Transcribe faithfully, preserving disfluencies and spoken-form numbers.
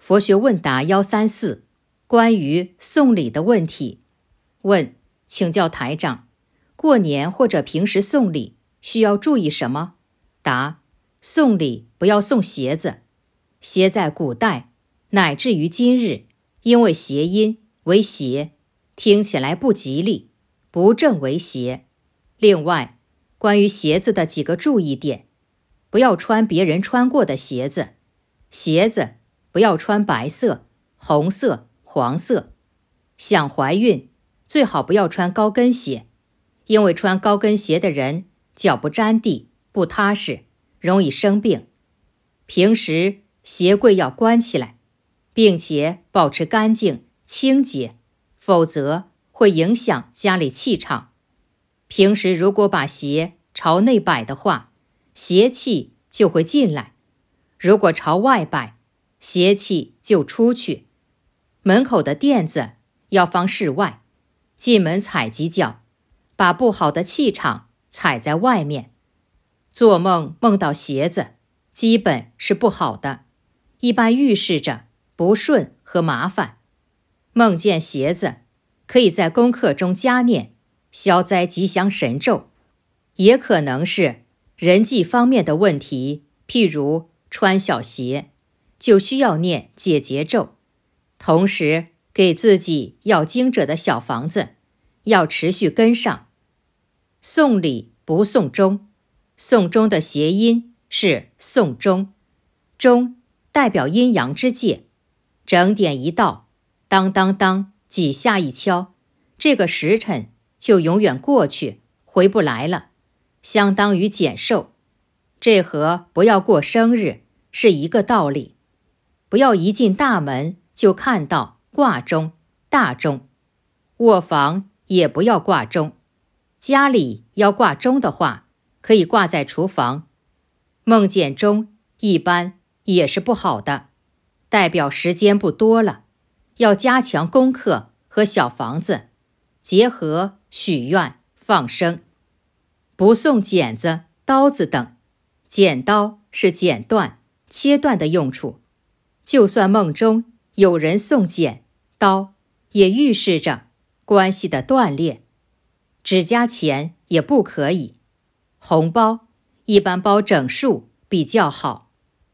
佛学问答一三四，关于送礼的问题。问：请教台长，过年或者平时送礼需要注意什么？答：送礼不要送鞋子。鞋在古代乃至于今日，因为谐音为邪，听起来不吉利，不正为邪。另外，关于鞋子的几个注意点：不要穿别人穿过的鞋子，鞋子不要穿白色、红色、黄色。想怀孕，最好不要穿高跟鞋，因为穿高跟鞋的人脚不沾地，不踏实，容易生病。平时鞋柜要关起来，并且保持干净清洁，否则会影响家里气场。平时如果把鞋朝内摆的话，邪气就会进来；如果朝外摆，邪气就出去。门口的垫子要放室外，进门踩几脚，把不好的气场踩在外面。做梦梦到鞋子，基本是不好的，一般预示着不顺和麻烦。梦见鞋子，可以在功课中加念消灾吉祥神咒，也可能是人际方面的问题，譬如穿小鞋，就需要念解结咒。同时给自己要经者的小房子要持续跟上。送礼不送钟，送钟的谐音是送钟，钟代表阴阳之界，整点一到，当当当几下一敲，这个时辰就永远过去，回不来了，相当于减寿。这和不要过生日是一个道理。不要一进大门就看到挂钟、大钟，卧房也不要挂钟。家里要挂钟的话，可以挂在厨房。梦见钟一般也是不好的，代表时间不多了，要加强功课和小房子，结合许愿、放生。不送剪子、刀子等，剪刀是剪断、切断的用处。就算梦中有人送剪、刀，也预示着关系的断裂。指甲钳也不可以。红包一般包整数比较好。